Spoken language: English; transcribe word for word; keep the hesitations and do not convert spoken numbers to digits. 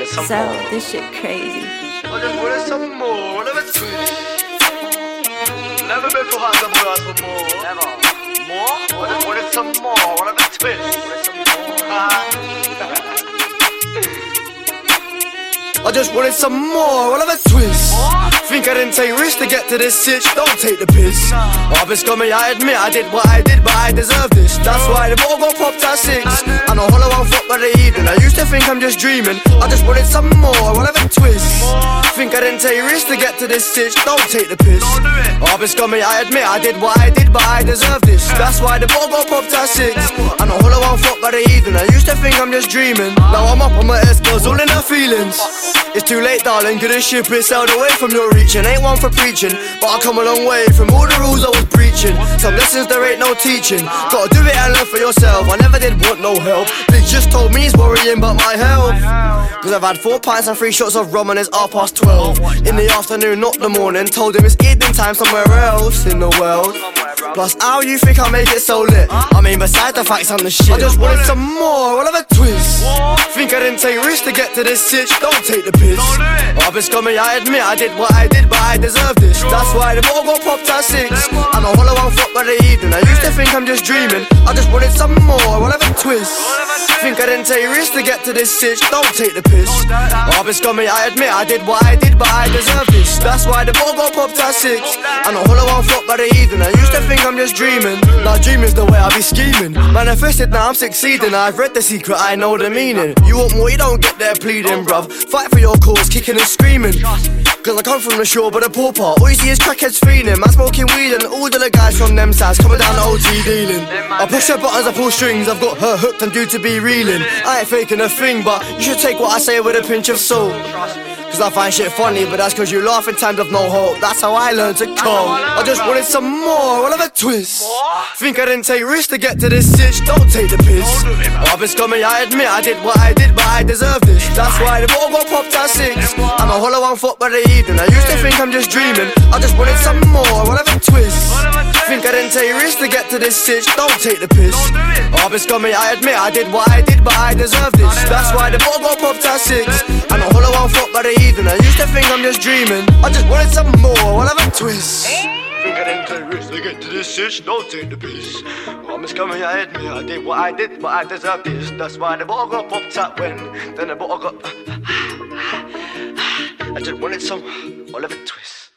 some So, more. this shit crazy. I just wanted some more, what of a twist. Never been for hot, the boy asked for more. Never. More? I just wanted some more, what of a twist. Wanted some more. I just wanted some more, what of a twist. Think I didn't take risks to get to this sitch, don't take the piss. I've been scummy, I admit I did what I did, but I deserve this. That's why the ball got popped at six. And a hollow one fuck by the evening. I used to think I'm just dreaming. I just wanted some more, what of a twist. Think I didn't take risks to get to this sitch, don't take the piss. I've been scummy, I admit I did what I did, but I deserve this. That's why the ball got popped at six. And a hollow one fuck by the evening. I used to think I'm just dreaming. Now I'm up on my S-girls, all in her feelings. It's too late, darling, couldn't ship it, sailed away from your reaching. Ain't one for preaching, but I come a long way from all the rules I was preaching. Some lessons there ain't no teaching. Gotta do it and learn for yourself. I never did want no help. Big just told me he's worrying about my health. Cause I've had four pints and three shots of rum and it's half past twelve. In the afternoon, not the morning. Told him it's evening time somewhere else in the world. Plus, how you think I make it so lit? I mean, besides the facts, I'm the shit. I just wanted some more, what of a twist. Think I didn't take risks to get to this sitch, don't take the piss. I've been scummy, I admit I did what I did, but I deserve this. That's why the ball got popped at six. I'm a hollow one fuck by the evening. I used to think I'm just dreaming. I just wanted some more, what of a twist. Think I didn't take risks to get to this sitch, don't take the piss. I've been scummy, I admit I did what I did, but I deserve this. That's why the ball got popped at six. I'm a hollow one fuck by the evening. I used to think I'm just dreaming. Now dreaming's the way I be scheming. Manifested, now I'm succeeding. I've read the secret, I know the meaning. You want more, you don't get there pleading, bruv. Fight for your cause, kicking and screaming. Cause I come from the shore, but the poor part. All you see is crackheads feeling. Man smoking weed and all the guys from them sides coming down the O T dealing. I push her buttons, I pull strings. I've got her hooked, I'm due to be reeling. I ain't faking a thing, but you should take what I say with a pinch of salt. Cause I find shit funny, but that's cause you laugh in times of no hope. That's how I learned to cope. I just wanted some more, what of a twist. Think I didn't take risks to get to this sitch, don't take the piss. I've been scummy, I admit I did what I did, but I deserve this. That's why the ball got popped at six. I'm a hollow one fuck by the evening. I used to think I'm just dreaming. I just wanted some more, what of a twist. Think I didn't take risks to get to this sitch, don't take the piss. I've been scummy, I admit I did what I did, but I deserve this. That's why the ball got popped at six. I'm a hollow one fuck by the evening. I used to think I'm just dreaming. I just wanted some more, what of a twist. Think I didn't take risks to get to this sitch, don't take the piss. I'm just coming, I admit I did what I did, but I deserve this. That's why the ball got popped at when. Then the ball got I just wanted some, what of a twist.